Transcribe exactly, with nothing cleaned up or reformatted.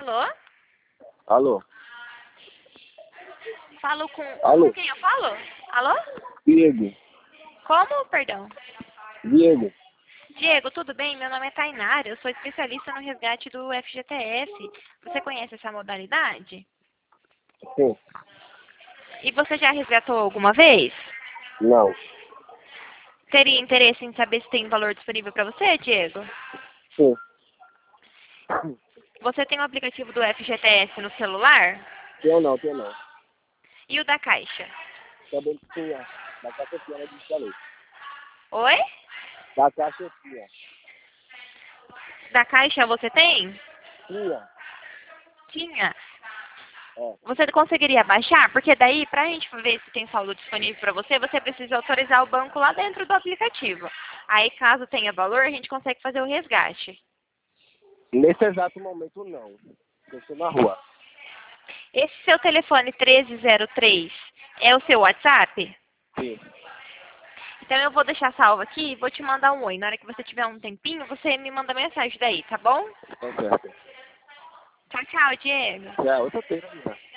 Alô? Alô? Falo com... Alô? Com quem eu falo? Alô? Diego. Como? Perdão. Diego. Diego, tudo bem? Meu nome é Tainara, eu sou especialista no resgate do F G T S. Você conhece essa modalidade? Sim. E você já resgatou alguma vez? Não. Teria interesse em saber se tem valor disponível para você, Diego? Sim. Você tem o aplicativo do F G T S no celular? Tenho não, tenho não. E o da Caixa? Também tinha. Da caixa tinha, ela disse falei. Oi? Da caixa tinha. Da Caixa você tem? Tinha. Tinha. É. Você conseguiria baixar? Porque daí, pra gente ver se tem saldo disponível para você, você precisa autorizar o banco lá dentro do aplicativo. Aí, caso tenha valor, a gente consegue fazer o resgate. Nesse exato momento, não. Eu estou na rua. Esse seu telefone treze zero três é o seu WhatsApp? Sim. Então eu vou deixar salvo aqui e vou te mandar um oi. Na hora que você tiver um tempinho, você me manda mensagem daí, tá bom? Tá certo. Tchau, tchau, Diego. Já é outra feira, já.